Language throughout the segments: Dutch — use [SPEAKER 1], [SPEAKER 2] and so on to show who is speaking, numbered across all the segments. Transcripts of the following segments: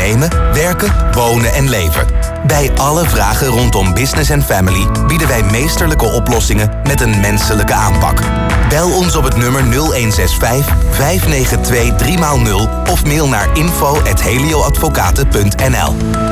[SPEAKER 1] ondernemen, werken, wonen en leven. Bij alle vragen rondom business en family bieden wij meesterlijke oplossingen met een menselijke aanpak. Bel ons op het nummer 0165 592 3x0 of mail naar info@helioadvocaten.nl.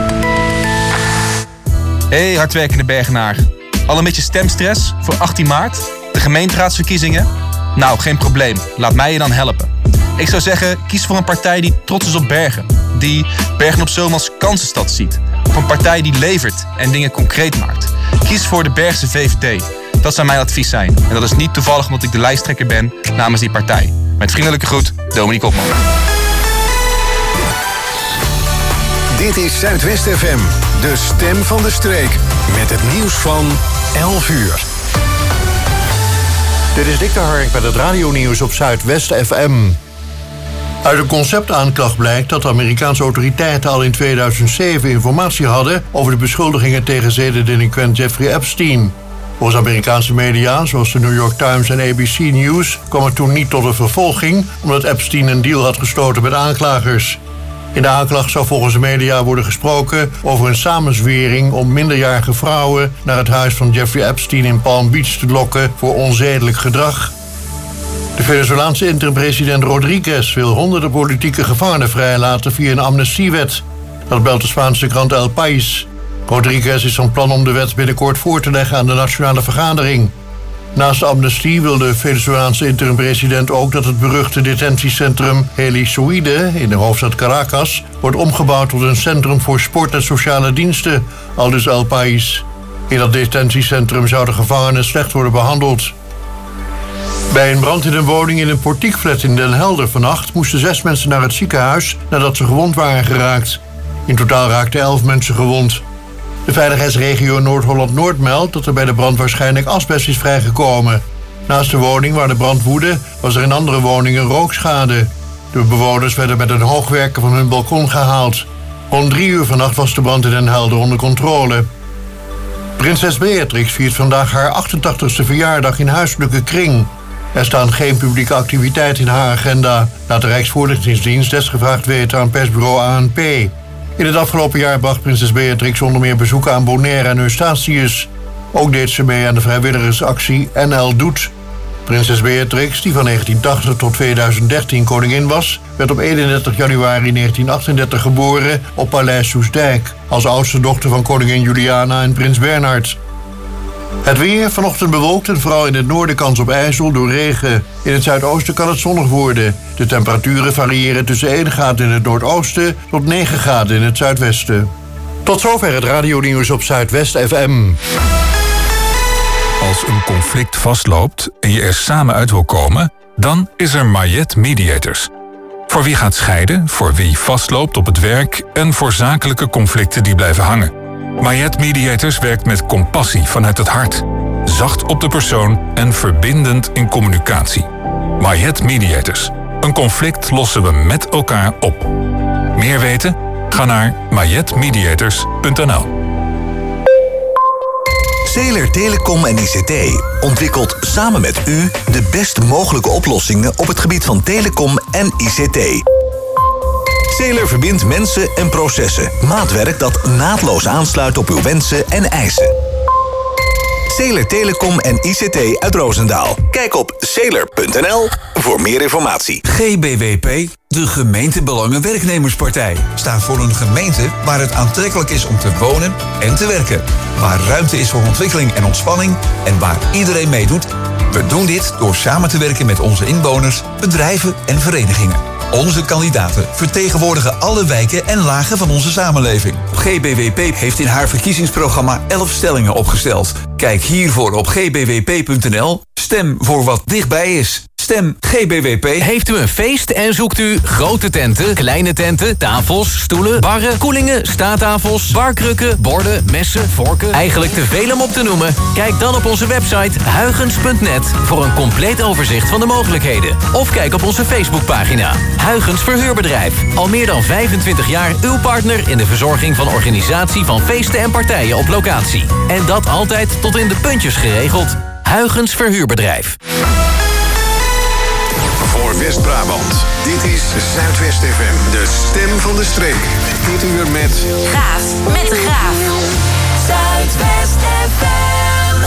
[SPEAKER 2] Hey hardwerkende Bergenaar. Al een beetje stemstress voor 18 maart? De gemeenteraadsverkiezingen? Nou, geen probleem. Laat mij je dan helpen. Ik zou zeggen, kies voor een partij die trots is op Bergen. Die Bergen op Zoom als kansenstad ziet. Of een partij die levert en dingen concreet maakt. Kies voor de Bergse VVD. Dat zou mijn advies zijn. En dat is niet toevallig omdat ik de lijsttrekker ben namens die partij. Met vriendelijke groet, Dominique Opman.
[SPEAKER 3] Dit is Zuidwest FM, de stem van de streek. Met het nieuws van 11 uur.
[SPEAKER 4] Dit is Dick de Hark met het radionieuws op Zuidwest FM. Uit een conceptaanklacht blijkt dat de Amerikaanse autoriteiten al in 2007 informatie hadden over de beschuldigingen tegen zedendelinquent Jeffrey Epstein. Volgens Amerikaanse media, zoals de New York Times en ABC News, kwam het toen niet tot een vervolging, omdat Epstein een deal had gesloten met aanklagers. In de aanklacht zou volgens de media worden gesproken over een samenzwering om minderjarige vrouwen naar het huis van Jeffrey Epstein in Palm Beach te lokken voor onzedelijk gedrag. De Venezolaanse interim-president Rodriguez wil honderden politieke gevangenen vrijlaten via een amnestiewet. Dat meldt de Spaanse krant El País. Rodriguez is van plan om de wet binnenkort voor te leggen aan de Nationale Vergadering. Naast de amnestie wil de Venezolaanse interim-president ook dat het beruchte detentiecentrum Helicoide in de hoofdstad Caracas wordt omgebouwd tot een centrum voor sport en sociale diensten, aldus El País. In dat detentiecentrum zouden gevangenen slecht worden behandeld. Bij een brand in een woning in een portiekflat in Den Helder vannacht moesten 6 mensen naar het ziekenhuis nadat ze gewond waren geraakt. In totaal raakten 11 mensen gewond. De veiligheidsregio Noord-Holland-Noord meldt dat er bij de brand waarschijnlijk asbest is vrijgekomen. Naast de woning waar de brand woedde was er in andere woningen rookschade. De bewoners werden met een hoogwerker van hun balkon gehaald. Rond 3 uur vannacht was de brand in Den Helder onder controle. Prinses Beatrix viert vandaag haar 88ste verjaardag in huiselijke kring. Er staan geen publieke activiteiten in haar agenda, laat de Rijksvoorlichtingsdienst desgevraagd weten aan persbureau ANP. In het afgelopen jaar bracht prinses Beatrix onder meer bezoeken aan Bonaire en Eustatius. Ook deed ze mee aan de vrijwilligersactie NL Doet. Prinses Beatrix, die van 1980 tot 2013 koningin was, werd op 31 januari 1938 geboren op Paleis Soestdijk, als oudste dochter van koningin Juliana en prins Bernhard. Het weer, vanochtend bewolkt en vooral in het noorden kans op ijzel door regen. In het zuidoosten kan het zonnig worden. De temperaturen variëren tussen 1 graad in het noordoosten tot 9 graden in het zuidwesten. Tot zover het radionieuws op Zuidwest FM.
[SPEAKER 5] Als een conflict vastloopt en je er samen uit wil komen, dan is er Mayet Mediators. Voor wie gaat scheiden, voor wie vastloopt op het werk en voor zakelijke conflicten die blijven hangen. Mayet Mediators werkt met compassie vanuit het hart, zacht op de persoon en verbindend in communicatie. Mayet Mediators. Een conflict lossen we met elkaar op. Meer weten? Ga naar mayetmediators.nl.
[SPEAKER 1] Zeeler Telecom en ICT ontwikkelt samen met u de best mogelijke oplossingen op het gebied van telecom en ICT. Zeeler verbindt mensen en processen. Maatwerk dat naadloos aansluit op uw wensen en eisen. Zeeler Telecom en ICT uit Roosendaal. Kijk op zeeler.nl voor meer informatie.
[SPEAKER 6] GBWP, de Gemeentebelangen-Werknemerspartij, staat voor een gemeente waar het aantrekkelijk is om te wonen en te werken. Waar ruimte is voor ontwikkeling en ontspanning en waar iedereen meedoet. We doen dit door samen te werken met onze inwoners, bedrijven en verenigingen. Onze kandidaten vertegenwoordigen alle wijken en lagen van onze samenleving. GBWP heeft in haar verkiezingsprogramma 11 stellingen opgesteld. Kijk hiervoor op gbwp.nl. Stem voor wat dichtbij is. Stem GBWP.
[SPEAKER 7] Heeft u een feest en zoekt u grote tenten, kleine tenten, tafels, stoelen, barren, koelingen, staattafels, barkrukken, borden, messen, vorken? Eigenlijk te veel om op te noemen? Kijk dan op onze website huygens.net voor een compleet overzicht van de mogelijkheden. Of kijk op onze Facebookpagina. Huygens Verhuurbedrijf. Al meer dan 25 jaar uw partner in de verzorging van organisatie van feesten en partijen op locatie. En dat altijd tot in de puntjes geregeld. Huygens Verhuurbedrijf.
[SPEAKER 3] voor West-Brabant. Dit is Zuidwest FM, de stem van de streek. Dit uur met...
[SPEAKER 8] Gaaf met de Graaf. Zuidwest FM.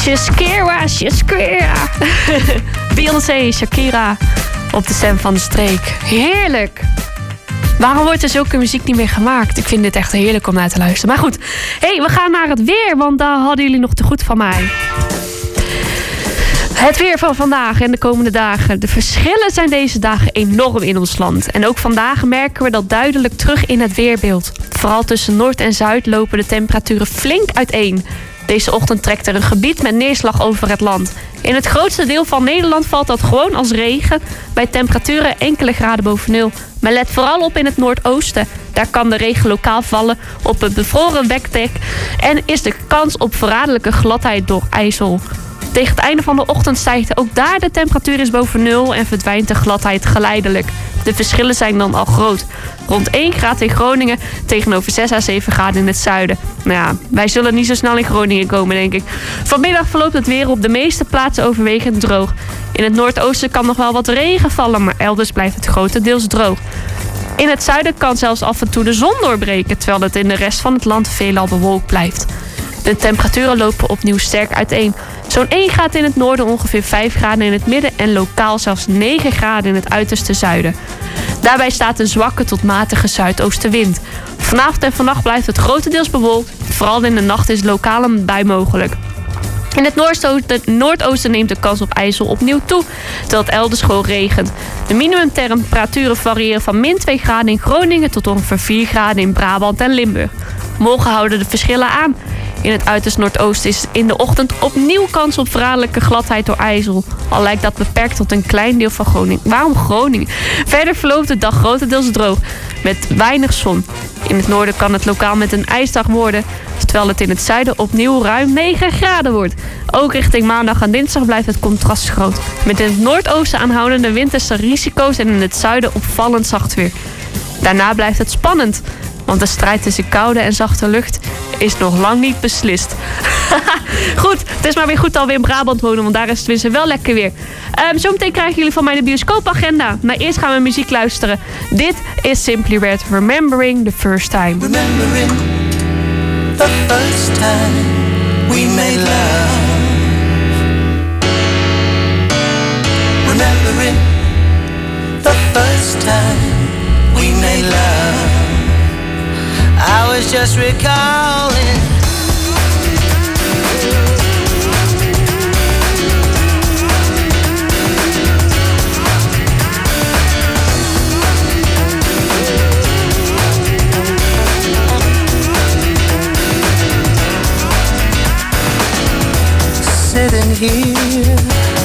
[SPEAKER 9] Shakira. Beyoncé, Shakira. Op de stem van de streek. Heerlijk. Waarom wordt er zulke muziek niet meer gemaakt? Ik vind dit echt heerlijk om naar te luisteren. Maar goed, we gaan naar het weer. Want daar hadden jullie nog te goed van mij. Het weer van vandaag en de komende dagen. De verschillen zijn deze dagen enorm in ons land. En ook vandaag merken we dat duidelijk terug in het weerbeeld. Vooral tussen Noord en Zuid lopen de temperaturen flink uiteen. Deze ochtend trekt er een gebied met neerslag over het land. In het grootste deel van Nederland valt dat gewoon als regen. Bij temperaturen enkele graden boven nul. Maar let vooral op in het noordoosten. Daar kan de regen lokaal vallen op het bevroren wekdek. En is de kans op verraderlijke gladheid door ijzel. Tegen het einde van de ochtend stijgt ook daar de temperatuur is boven nul en verdwijnt de gladheid geleidelijk. De verschillen zijn dan al groot. Rond 1 graad in Groningen tegenover 6 à 7 graden in het zuiden. Nou ja, wij zullen niet zo snel in Groningen komen, denk ik. Vanmiddag verloopt het weer op de meeste plaatsen overwegend droog. In het noordoosten kan nog wel wat regen vallen, maar elders blijft het grotendeels droog. In het zuiden kan zelfs af en toe de zon doorbreken, terwijl het in de rest van het land veelal bewolkt blijft. De temperaturen lopen opnieuw sterk uiteen. Zo'n 1 graad in het noorden, ongeveer 5 graden in het midden en lokaal zelfs 9 graden in het uiterste zuiden. Daarbij staat een zwakke tot matige zuidoostenwind. Vanavond en vannacht blijft het grotendeels bewolkt. Vooral in de nacht is lokaal een bui mogelijk. In het noordoosten neemt de kans op ijzel opnieuw toe, terwijl het elders gewoon regent. De minimumtemperaturen variëren van min 2 graden in Groningen tot ongeveer 4 graden in Brabant en Limburg. Morgen houden de verschillen aan. In het uiterst noordoosten is in de ochtend opnieuw kans op verraderlijke gladheid door ijzel. Al lijkt dat beperkt tot een klein deel van Groningen. Waarom Groningen? Verder verloopt de dag grotendeels droog, met weinig zon. In het noorden kan het lokaal met een ijsdag worden, terwijl het in het zuiden opnieuw ruim 9 graden wordt. Ook richting maandag en dinsdag blijft het contrast groot. Met in het noordoosten aanhoudende winterse risico's en in het zuiden opvallend zacht weer. Daarna blijft het spannend, want de strijd tussen koude en zachte lucht is nog lang niet beslist. Goed, het is maar weer goed dat we in Brabant wonen, want daar is het tenminste wel lekker weer. Zometeen krijgen jullie van mij de bioscoopagenda. Maar eerst gaan we muziek luisteren. Dit is Simply Red, Remembering the First Time.
[SPEAKER 10] Remembering the first time we made love. Remembering the first time we made love. I was just recalling sitting here,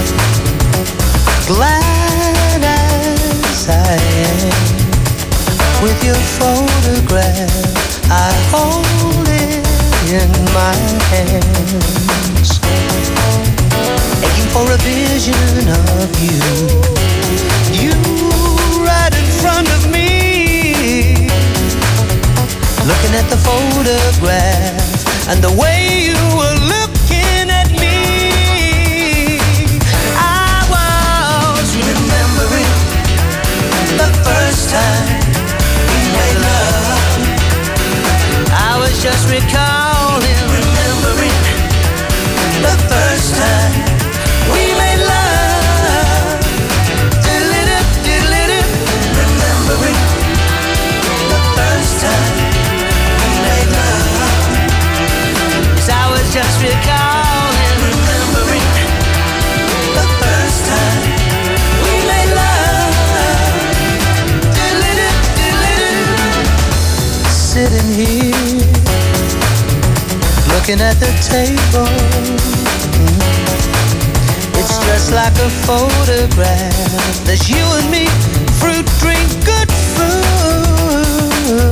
[SPEAKER 10] glad as I am, with your photograph I hold it in my hands, aching for a vision of you, you right in front of me, looking at the photograph and the way you were looking at me. I was remembering the first time we made love. I was just recalling, remembering the first time we made love. Diddle-dip, diddle-dip, remembering the first time we made love. 'Cause I was just recalling, remembering the first time we made love. Diddle-dip, diddle-dip, sitting here, looking at the table. It's just like a photograph. There's you and me, fruit, drink, good food.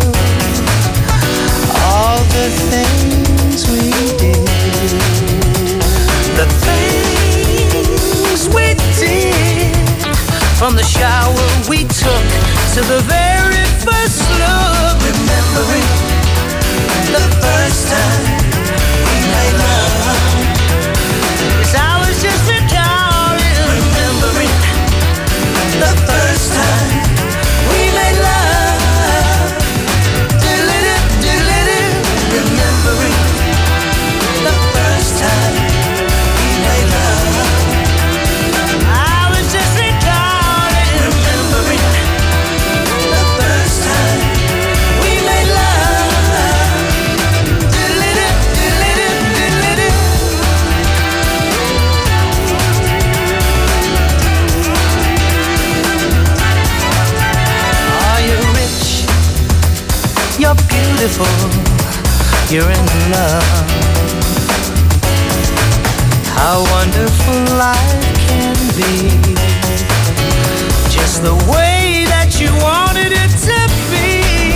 [SPEAKER 10] All the things we did, the things we did, from the shower we took to the very first look. Remembering the first time we made love. 'Cause I was just recalling, remembering the first time we made love. Diddle-dip, diddle-dip, remembering the first time we you're in love. How wonderful life can be, just the way that you wanted it to be.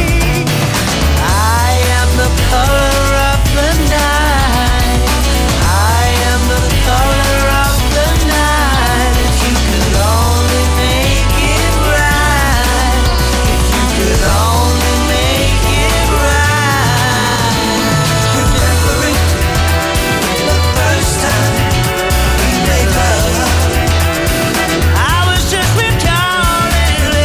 [SPEAKER 10] I am the color of the night, I am the color of the night. If you could only make it right, if you could only make it right. Remembering the first time we made love, I was just recalling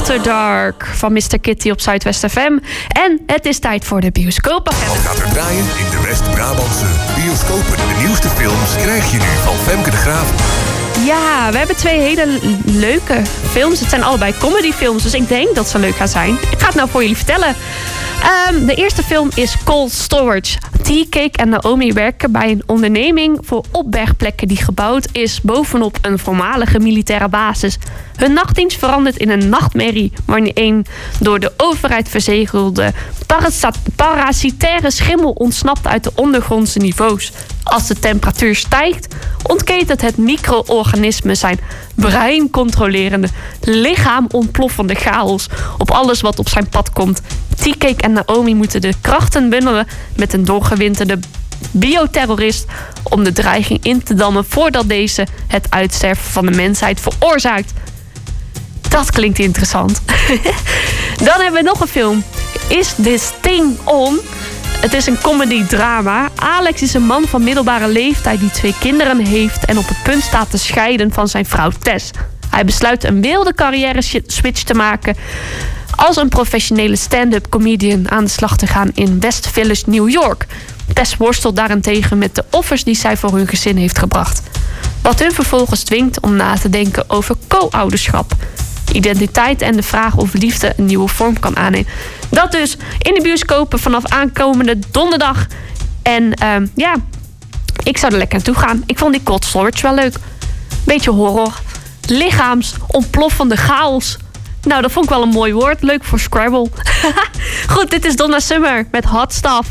[SPEAKER 9] After Dark van Mr. Kitty op Zuidwest FM. En het is tijd voor de bioscoopagenda.
[SPEAKER 11] Wat gaat er draaien in de West-Brabantse bioscopen? De nieuwste films krijg je nu van Femke de Graaf.
[SPEAKER 9] Ja, we hebben 2 hele leuke films. Het zijn allebei comedyfilms, dus ik denk dat ze leuk gaan zijn. Ik ga het nou voor jullie vertellen. De eerste film is Cold Storage. T-Cake en Naomi werken bij een onderneming voor opbergplekken die gebouwd is bovenop een voormalige militaire basis. Hun nachtdienst verandert in een nachtmerrie wanneer een door de overheid verzegelde parasitaire schimmel ontsnapt uit de ondergrondse niveaus. Als de temperatuur stijgt, ontketent het micro-organisme zijn breincontrolerende, lichaam ontploffende chaos op alles wat op zijn pad komt. T-Cake en Naomi moeten de krachten bundelen met een doorgewinterde bioterrorist om de dreiging in te dammen voordat deze het uitsterven van de mensheid veroorzaakt. Dat klinkt interessant. Dan hebben we nog een film. Is This Thing On? Het is een comedy-drama. Alex is een man van middelbare leeftijd die 2 kinderen heeft en op het punt staat te scheiden van zijn vrouw Tess. Hij besluit een wilde carrière-switch te maken als een professionele stand-up comedian aan de slag te gaan in West Village, New York. Tess worstelt daarentegen met de offers die zij voor hun gezin heeft gebracht. Wat hun vervolgens dwingt om na te denken over co-ouderschap, identiteit en de vraag of liefde een nieuwe vorm kan aannemen. Dat dus in de bioscopen vanaf aankomende donderdag. En ik zou er lekker naartoe gaan. Ik vond die Cold Storage wel leuk. Beetje horror. Lichaams ontploffende chaos. Nou, dat vond ik wel een mooi woord. Leuk voor Scrabble. Goed, dit is Donna Summer met Hot Stuff.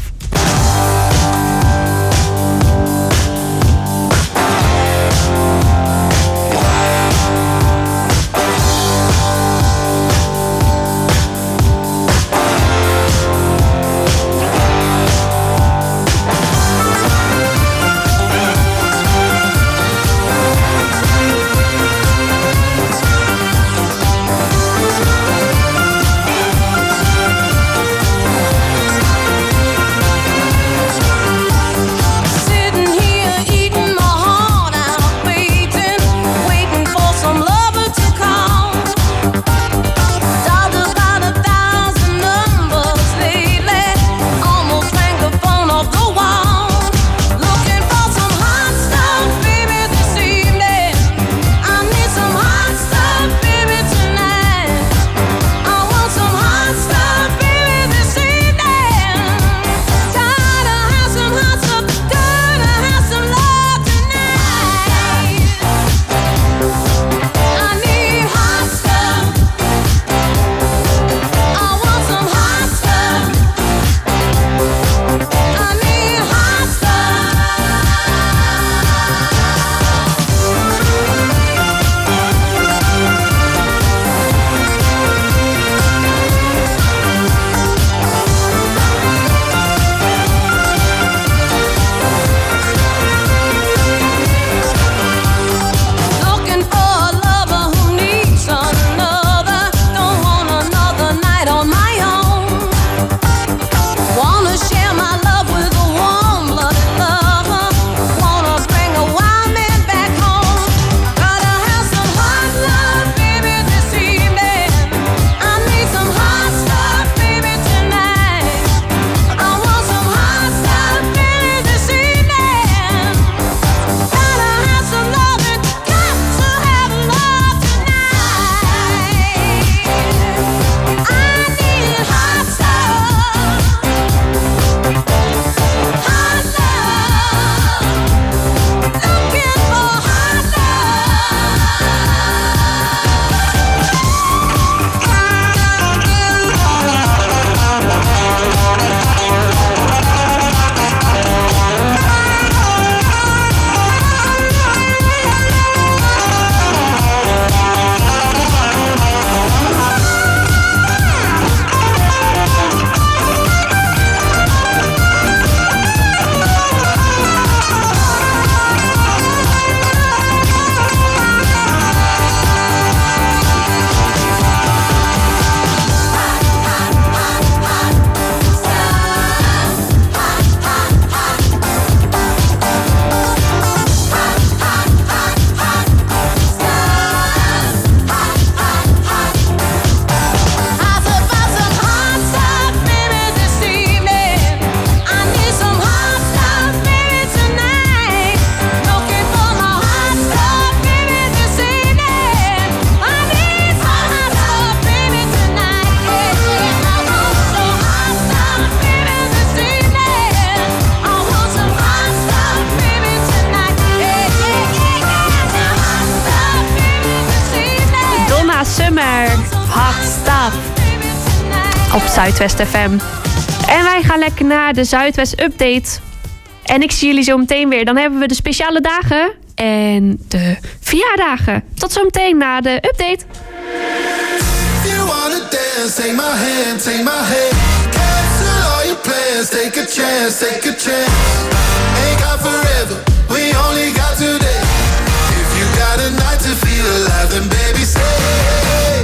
[SPEAKER 9] Summer. Hot Stuff. Op Zuidwest FM. En wij gaan lekker naar de Zuidwest Update. En ik zie jullie zo meteen weer. Dan hebben we de speciale dagen en de verjaardagen. Tot zo meteen na de update.
[SPEAKER 12] You wanna dance, take my hand, take my hand. Cancel all your plans, take a chance, take a chance. Ain't got forever, we only got today. If you got a night to feel alive, then baby stay.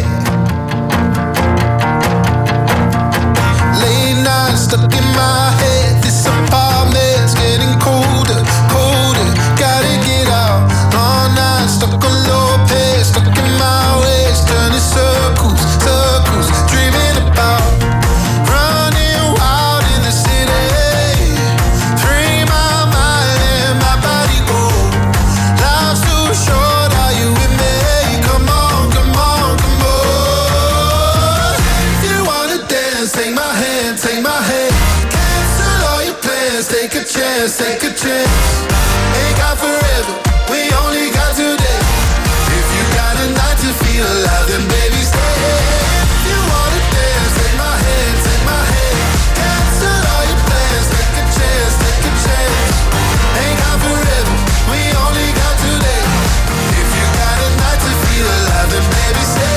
[SPEAKER 12] Late night stuck in my head, this apartment's getting colder, colder. Gotta get out, all night stuck on low pace, stuck in my ways, turning circles, circles, dreaming about running wild in the city. Free my mind and my body go. Life's too short, are you with me? Come on, come on, come on. If you wanna dance, take my hand, take my hand. Cancel all your plans, take a chance, take a chance. Ain't got forever, we only got today. If you got a night to feel alive, then baby stay. If you wanna dance, take my hand, take my hand. Cancel all your plans, take a chance, take a chance. Ain't got forever, we only got today. If you got a night to feel alive, then baby stay.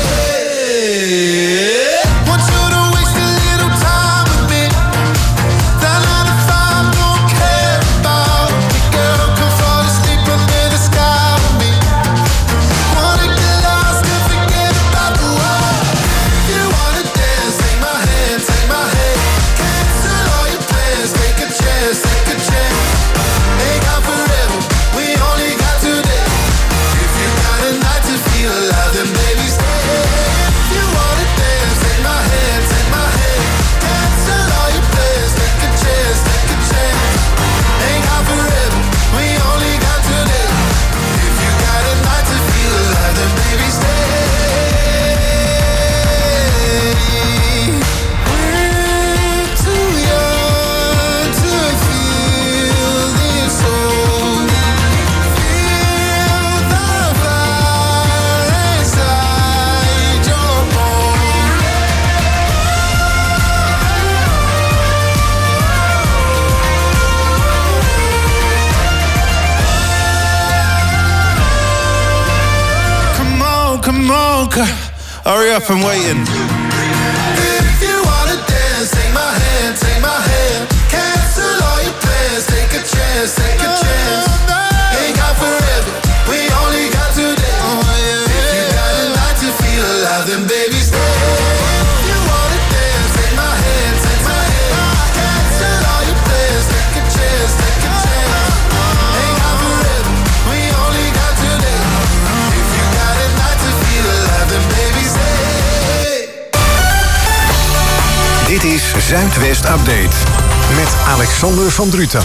[SPEAKER 12] Want you to waste a little time with me. That 9 to 5 don't care about me. Girl, come fall asleep under the sky with me. Wanna get lost and forget about the world. If you wanna dance, take my hand, take my hand. Cancel all your plans, take a chance, take a chance. Ain't got forever, we only got today. If you got a night to feel alive, then baby stay. If you wanna dance, take my hand, take my hand. Cancel all your plans, take a chance, take a chance. Ain't got forever, we only got today. If you got a night to feel alive, then baby stay. We're too young to feel this old. Feel the fire inside your bones. Come on, hurry up, I'm waiting. If you wanna dance, take my hand, take my hand. Cancel all your plans, take a chance, take a chance. Ain't got forever, we only got today. If you got a night to feel alive, then baby stay. If you wanna dance, take my hand, take my hand. Cancel all your plans, take a chance, take a chance. Ain't got forever, we only got today. If you got a night to feel alive, then baby stay.
[SPEAKER 3] Dit is Zuidwest Update met Alexander van Druten.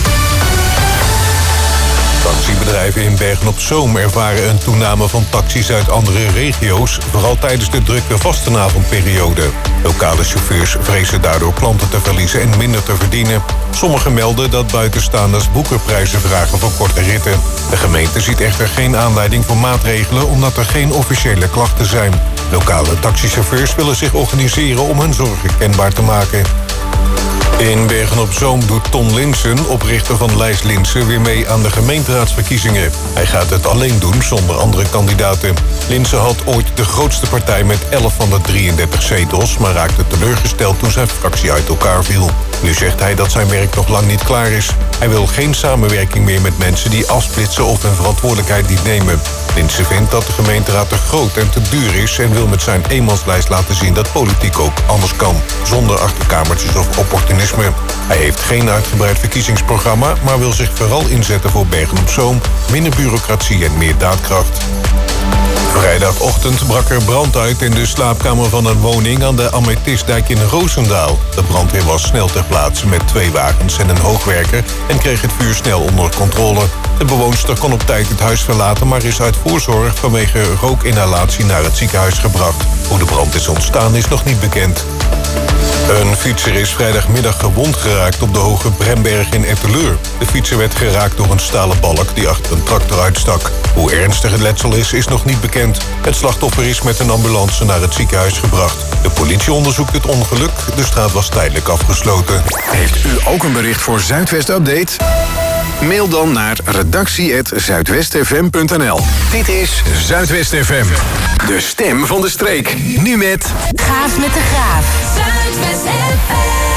[SPEAKER 13] Taxibedrijven in Bergen-op-Zoom ervaren een toename van taxis uit andere regio's, vooral tijdens de drukke vastenavondperiode. Lokale chauffeurs vrezen daardoor klanten te verliezen en minder te verdienen. Sommigen melden dat buitenstaanders boekerprijzen vragen voor korte ritten. De gemeente ziet echter geen aanleiding voor maatregelen omdat er geen officiële klachten zijn. Lokale taxichauffeurs willen zich organiseren om hun zorgen kenbaar te maken. In Bergen-op-Zoom doet Ton Linssen, oprichter van Lijst Linssen, weer mee aan de gemeenteraadsverkiezingen. Hij gaat het alleen doen, zonder andere kandidaten. Linssen had ooit de grootste partij met 11 van de 33 zetels, maar raakte teleurgesteld toen zijn fractie uit elkaar viel. Nu zegt hij dat zijn werk nog lang niet klaar is. Hij wil geen samenwerking meer met mensen die afsplitsen of hun verantwoordelijkheid niet nemen. Linssen vindt dat de gemeenteraad te groot en te duur is en wil met zijn eenmanslijst laten zien dat politiek ook anders kan, zonder achterkamertjes of opportunisme. Hij heeft geen uitgebreid verkiezingsprogramma, maar wil zich vooral inzetten voor Bergen-op-Zoom, minder bureaucratie en meer daadkracht. Vrijdagochtend brak er brand uit in de slaapkamer van een woning aan de Amethystdijk in Roosendaal. De brandweer was snel ter plaatse met 2 wagens en een hoogwerker en kreeg het vuur snel onder controle. De bewoonster kon op tijd het huis verlaten, maar is uit voorzorg vanwege rookinhalatie naar het ziekenhuis gebracht. Hoe de brand is ontstaan is nog niet bekend. Een fietser is vrijdagmiddag gewond geraakt op de Hoge Bremberg in Etten-Leur. De fietser werd geraakt door een stalen balk die achter een tractor uitstak. Hoe ernstig het letsel is nog niet bekend. Het slachtoffer is met een ambulance naar het ziekenhuis gebracht. De politie onderzoekt het ongeluk. De straat was tijdelijk afgesloten.
[SPEAKER 3] Heeft u ook een bericht voor Zuidwest Update? Mail dan naar redactie@zuidwestfm.nl. Dit is Zuidwest FM, de stem van de streek. Nu met...
[SPEAKER 8] Gaaf met de Graaf. Zuidwest FM.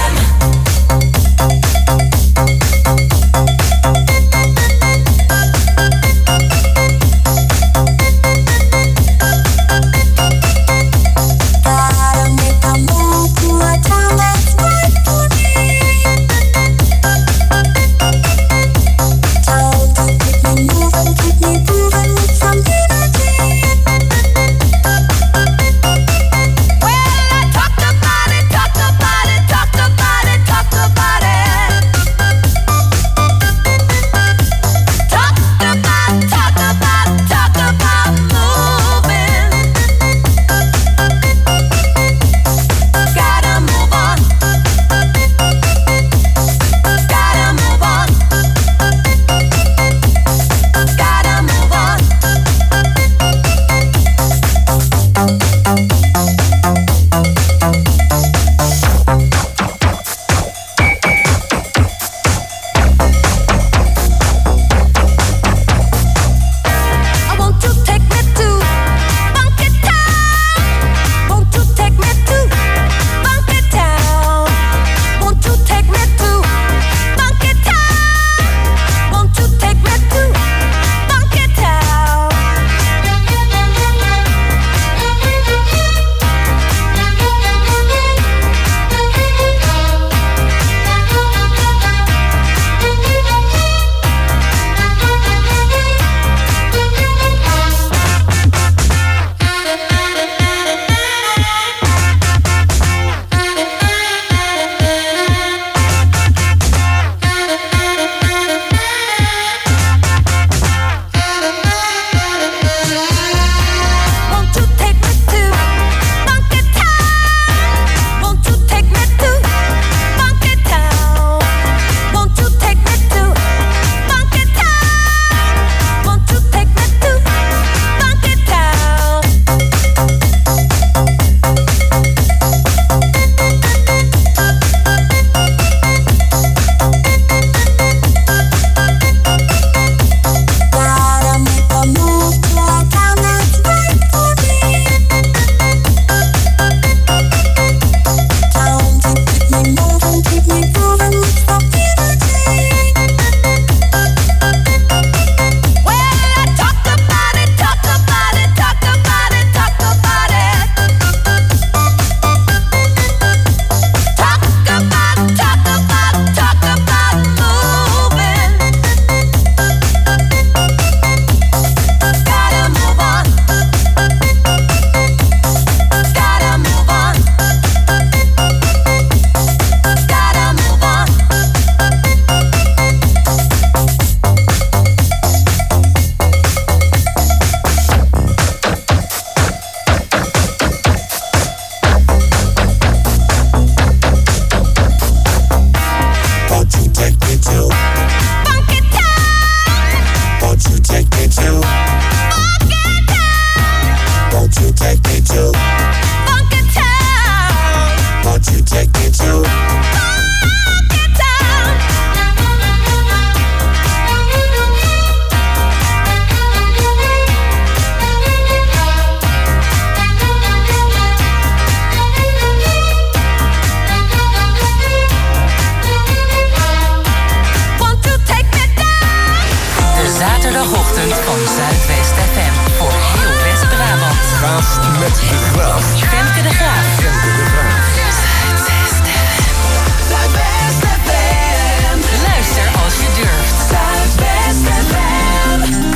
[SPEAKER 8] Zaterdagochtend van Zuidwest FM voor heel West-Brabant.
[SPEAKER 3] Gaaf met de Graaf.
[SPEAKER 8] Femke de Graaf.
[SPEAKER 3] Femke de Graaf.
[SPEAKER 8] Zuidwest FM. Zuidwest FM. Luister als je durft. Zuidwest FM.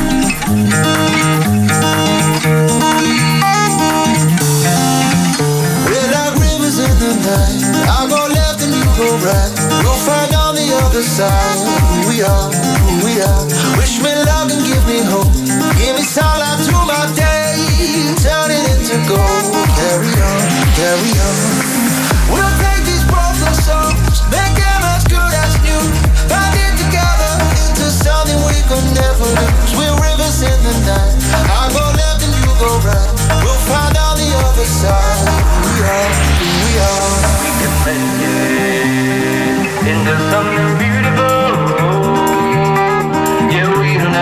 [SPEAKER 12] We're like rivers in the night. I go left and you go right. We'll find on the other side who we are, who we are. Wish me luck and give me hope. Give me sunlight through my day. Turn it into gold. Carry on, carry on.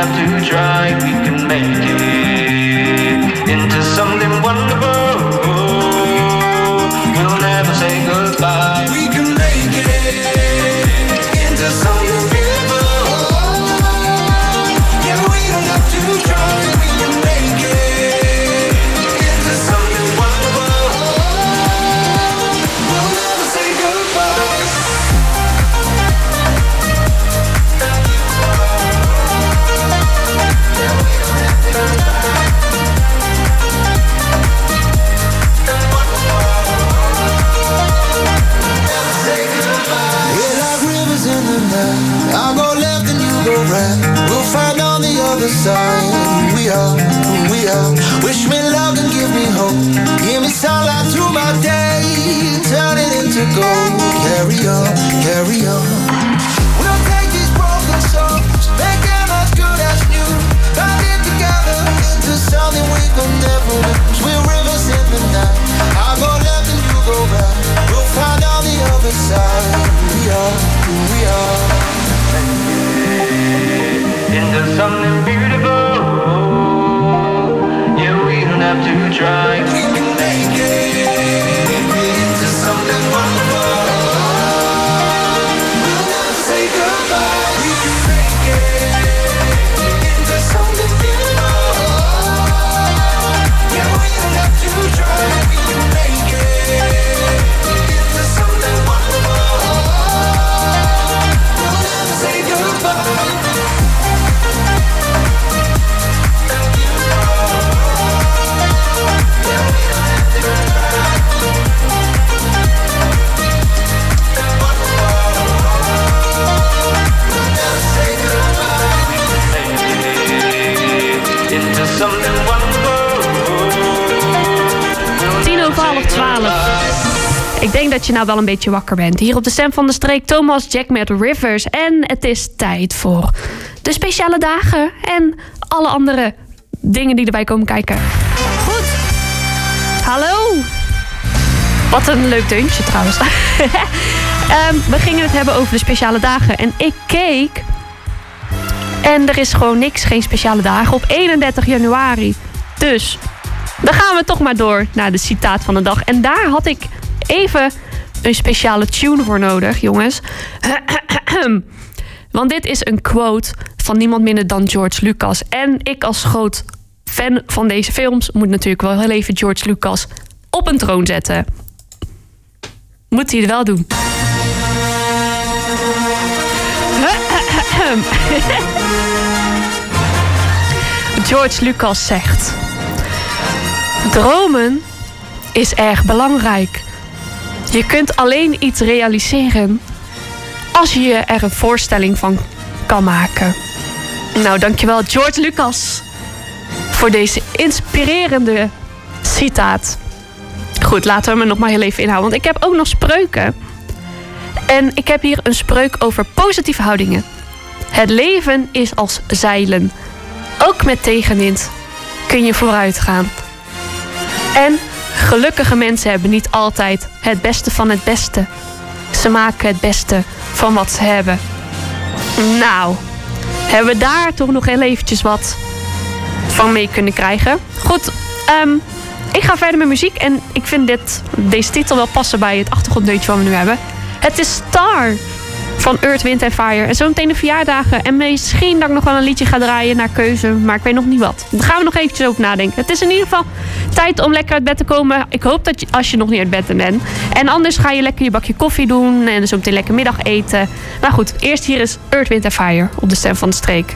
[SPEAKER 10] have to try. We can make it into something wonderful. We'll never say goodbye. We can make it into something beautiful. Yeah, we don't have to try. We can make it into something wonderful. We'll never say goodbye. I'll go left and you go right. We'll find on the other side who we are, who we are. Wish me luck and give me hope. Give me sunlight through my day. Turn it into gold. Carry on, carry on. We'll take these broken souls, make them as good as new. Bind it together into something we could never lose. We're rivers in the night. I'll go left and you go right. We'll find on the other side who we are, who we are. Into something beautiful. Yeah, we don't have to try. We can make it into something wonderful. We'll never say goodbye. We can make it into something beautiful. Yeah, we don't have to try. We can make it into something wonderful. We'll never say goodbye.
[SPEAKER 9] Ik denk dat je nou wel een beetje wakker bent. Hier op de Stem van de Streek, Thomas Jack met Rivers. En het is tijd voor de speciale dagen en alle andere dingen die erbij komen kijken. Goed. Hallo. Wat een leuk deuntje trouwens. We gingen het hebben over de speciale dagen. En ik keek. En er is gewoon niks, geen speciale dagen op 31 januari. Dus dan gaan we toch maar door naar de citaat van de dag. En daar had ik even een speciale tune voor nodig, jongens. Want dit is een quote van niemand minder dan George Lucas. En ik als groot fan van deze films moet natuurlijk wel heel even George Lucas op een troon zetten. Moet hij het wel doen. George Lucas zegt: dromen is erg belangrijk. Je kunt alleen iets realiseren als je er een voorstelling van kan maken. Nou, dankjewel George Lucas voor deze inspirerende citaat. Goed, laten we me nog maar heel even inhouden, want ik heb ook nog spreuken. En ik heb hier een spreuk over positieve houdingen. Het leven is als zeilen. Ook met tegenwind kun je vooruit gaan. En gelukkige mensen hebben niet altijd het beste van het beste. Ze maken het beste van wat ze hebben. Nou, hebben we daar toch nog heel eventjes wat van mee kunnen krijgen. Goed, ik ga verder met muziek. En ik vind deze titel wel passen bij het achtergronddeuntje wat we nu hebben. Het is Star van Earth, Wind & Fire. En zo meteen de verjaardagen. En misschien dat ik nog wel een liedje ga draaien naar keuze. Maar ik weet nog niet wat. Daar gaan we nog eventjes over nadenken. Het is in ieder geval tijd om lekker uit bed te komen. Ik hoop dat je, als je nog niet uit bed bent. En anders ga je lekker je bakje koffie doen. En zo meteen lekker middag eten. Maar goed, eerst hier is Earth, Wind & Fire op de Stem van de Streek.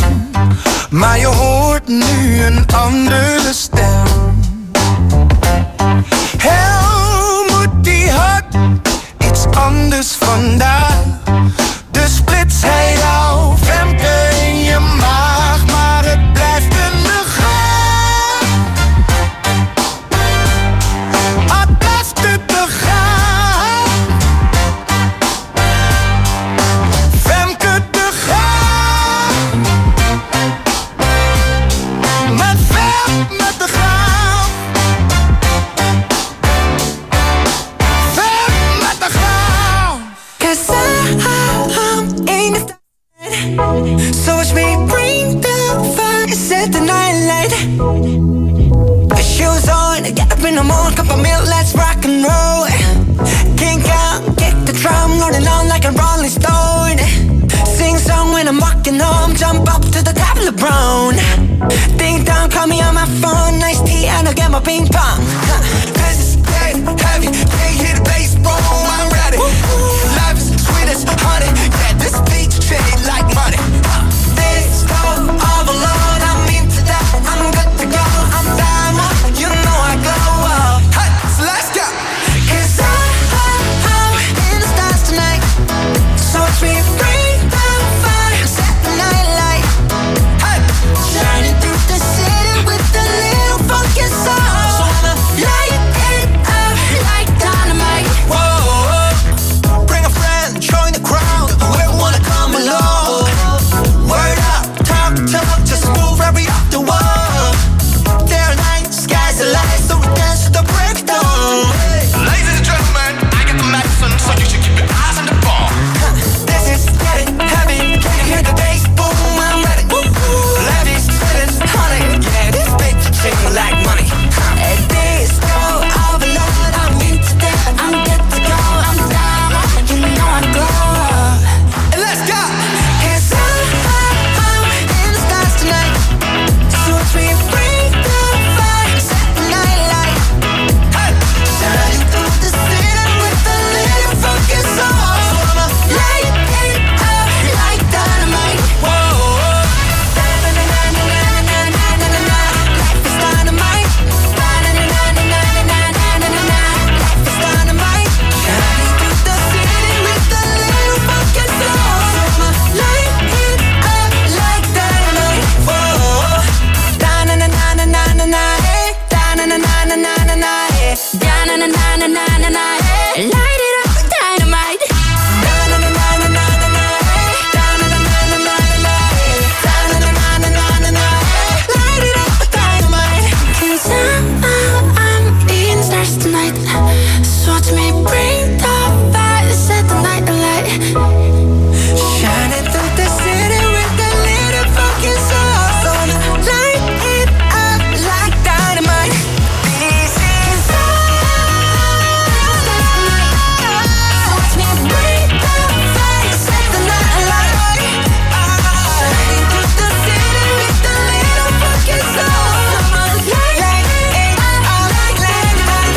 [SPEAKER 12] Maar je hoort nu een andere stem. Helmoet die had iets anders vandaag. De splits hij jou, Femke in je maag, maar het blijft een gaan. Het blijft te gaan. Femke te gaan. Met Femke te gaan. Femke te gaan. 'Cause I'm in the so watch me bring the fire, set the night light. The shoes on, get up in the morning, cup of milk, let's rock and roll. Kink out, kick the drum, rolling on like a rolling stone. Sing song when I'm walking home, jump up to the top of the brown. Ding dong, call me on my phone, nice tea and I'll get my ping pong. This is getting heavy, can't hear the bass, boom, I'm ready. Life is sweet as honey, yeah, this beat treated like money. This stuff all alone, I'm into that, I'm good to go, I'm down, you know I go up. Hey, so let's go. 'Cause I'm in the stars tonight, so watch me bring the fire, set the night light. Hey, shining through the city with a little funky soul. So I'ma light it up like dynamite. Whoa, bring a friend, join the crowd, whoever wanna come along. Word up, talk, just move right off the wall. Day or night, sky's the light, so we dance to the break of dawn. Ladies and gentlemen, I got the medicine, so you should keep your eyes on the ball. This is getting heavy, can you hear the bass? Boom, I'm ready. Levi's, feelings, honey, yeah, this beat treat me like money. And this go all alone, I'm into that, I'm good to go, I'm down, you know I go. And let's go. 'Cause I'm in the stars tonight, so watch me bring the fire, set the night light. Hey, shining through the city with a little funky soul. So I'ma light it up like dynamite. Whoa, na-na-na-na-na-na-na-na-na-na. Life is dynamite. Na-na-na-na-na-na-na-na-na-na. Life is dynamite. Shining through the city with a little funky soul. So I'ma light it up like dynamite. Whoa, da-na-na-na-na-na-na-na, eh. Da-na-na-na-na-na-na-na, eh. Da-na-na-na-na-na-na, eh. Light it up like dynamite. Da-na-na-na-na-na-na, eh. Da-na-na-na-na-na-na, eh. Da-na-na-na-na-na-na, eh. Light it up like dynamite. 'Cause I'm in the stars tonight, so watch me bring the fire, set the night alight. Shining through the city with a little fucking soul. So I'ma light it up like dynamite. This is so watch me bring the fire, set the night alight. Shining through the city with a little fucking soul. So I'ma light it up like dynamite.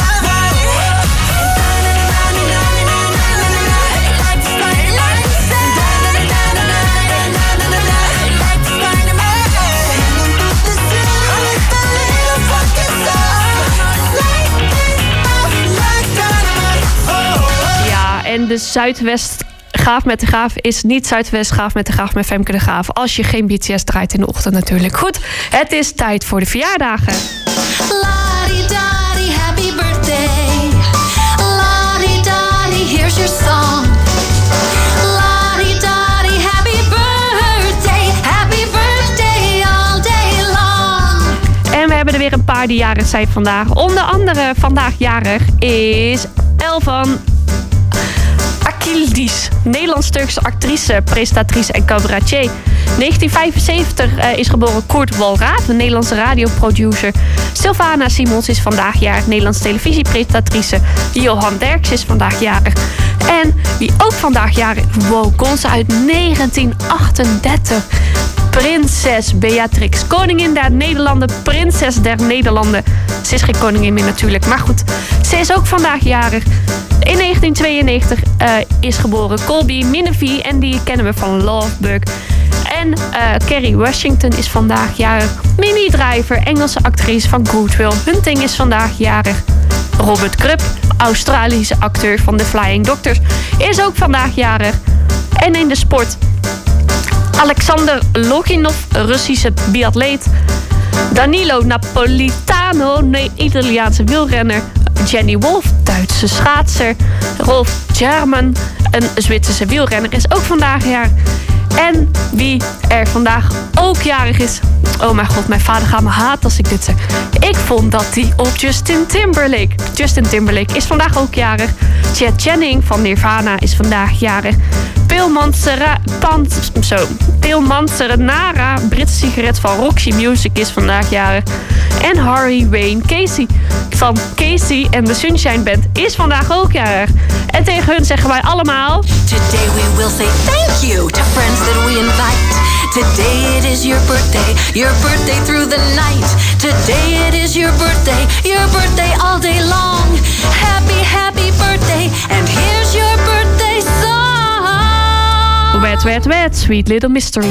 [SPEAKER 9] Ja, en de Zuidwest Gaaf met de Gaaf is niet Zuidwest Gaaf met de Gaaf met Femke de Gaaf. Als je geen BTS draait in de ochtend natuurlijk. Goed, het is tijd voor de verjaardagen.
[SPEAKER 14] La-di-da-di, happy birthday. La-di-da-di, here's your song. La-di-da-di, happy birthday. Happy birthday all day long.
[SPEAKER 9] En we hebben er weer een paar die jarig zijn vandaag. Onder andere vandaag jarig is Elvan Akildis, Nederlands-Turkse actrice, presentatrice en cabaretier. 1975 is geboren Kurt Walraat, een Nederlandse radioproducer. Sylvana Simons is vandaag jarig, Nederlandse televisiepresentatrice. Johan Derks is vandaag jarig. En wie ook vandaag jarig is, kon ze uit 1938. Prinses Beatrix, koningin der Nederlanden, prinses der Nederlanden. Ze is geen koningin meer natuurlijk, maar goed. Ze is ook vandaag jarig. In 1992 is geboren Colby Minevie en die kennen we van Love Bug. En En Kerry Washington is vandaag jarig. Minnie Driver, Engelse actrice van Good Will Hunting, is vandaag jarig. Robert Krupp, Australische acteur van The Flying Doctors, is ook vandaag jarig. En in de sport, Alexander Loginov, Russische biatleet. Danilo Napolitano, Italiaanse wielrenner. Jenny Wolf, Duitse schaatser. Rolf German, een Zwitserse wielrenner, is ook vandaag jarig. En wie er vandaag ook jarig is... Oh mijn god, mijn vader gaat me haten als ik dit zeg. Ik vond dat die op Justin Timberlake. Justin Timberlake is vandaag ook jarig. Chet Channing van Nirvana is vandaag jarig. Pil Manzarenara, Britse sigaret van Roxy Music, is vandaag jarig. En Harry Wayne Casey van Casey and the Sunshine Band is vandaag ook jarig. En tegen hun zeggen wij allemaal...
[SPEAKER 14] Today we will say thank you to friends that we invite. Today it is your birthday through the night. Today it is your birthday all day long. Happy, happy birthday, and here's your birthday song.
[SPEAKER 9] Wet, wet, wet, Sweet Little Mystery.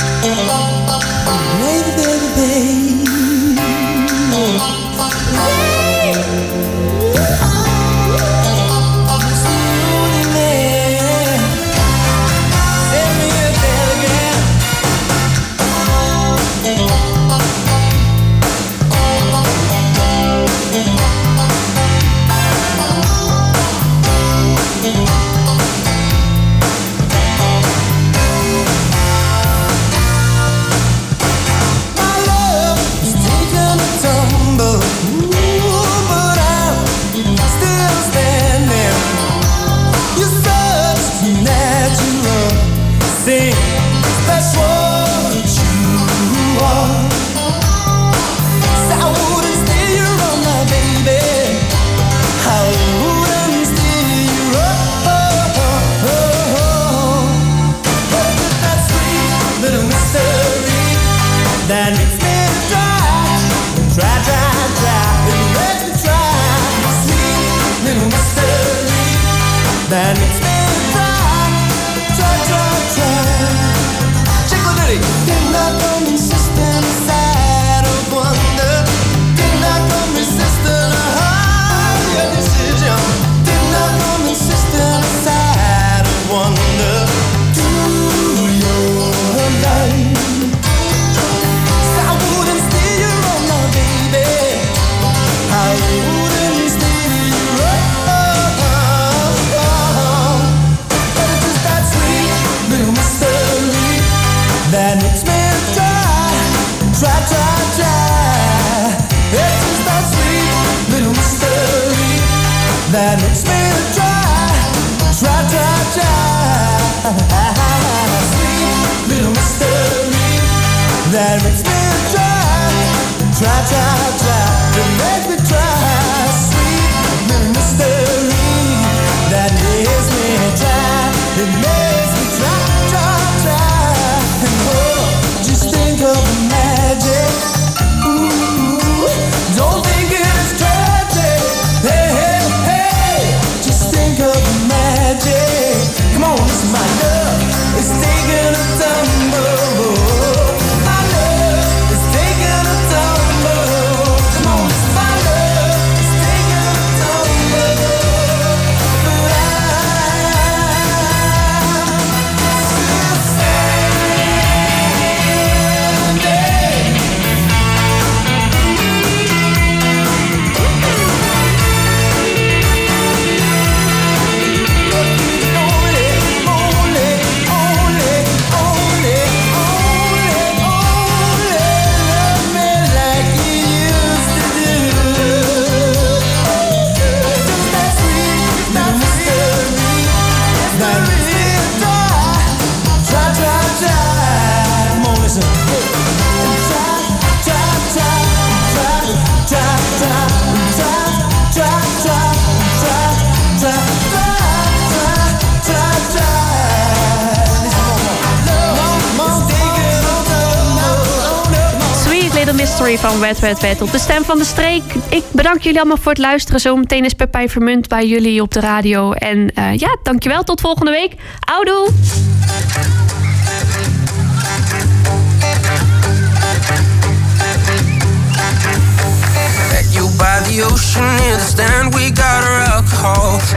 [SPEAKER 9] Van Wet, Wet, Wet op de Stem van de Streek. Ik bedank jullie allemaal voor het luisteren. Zometeen is Pepijn Vermunt bij jullie op de radio. En dankjewel. Tot volgende week. Houdoe!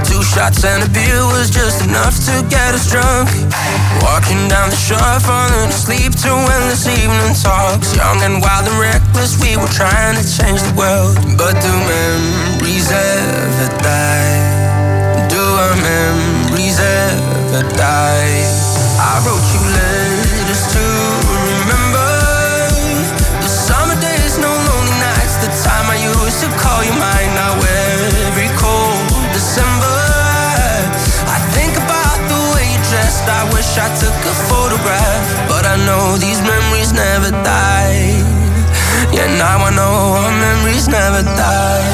[SPEAKER 15] 2 shots and a beer was just enough to get us drunk. Walking down the shore, falling asleep to endless evening talks. Young and wild and reckless, we were trying to change the world. But do memories ever die? Do our memories ever die? I wrote you letters to remember the summer days, no lonely nights, the time I used to call you mine. Now every cold December, I think about the way you dressed. I wish I took a photograph, but I know these memories never die. Yeah, now I know our memories never die.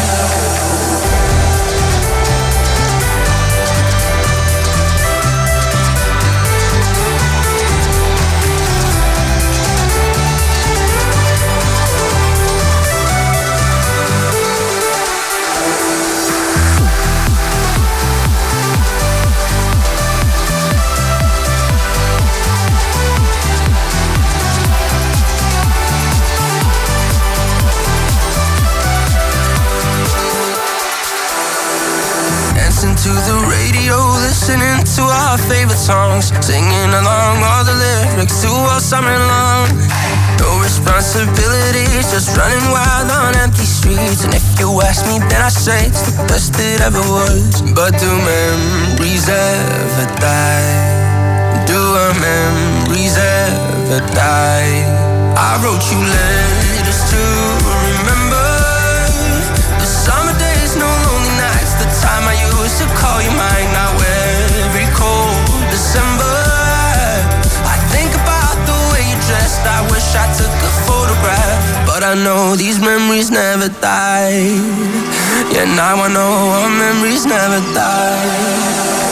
[SPEAKER 15] To the radio, listening to our favorite songs, singing along all the lyrics to all summer long. No responsibilities, just running wild on empty streets. And if you ask me, then I say it's the best it ever was. But do memories ever die? Do our memories ever die? I wrote you letters to remember the summer days, no lonely nights, the time I used to call you mine. Now every cold December, I think about the way you dressed. I wish I took a photograph, but I know these memories never die. Yeah, now I know our memories never die.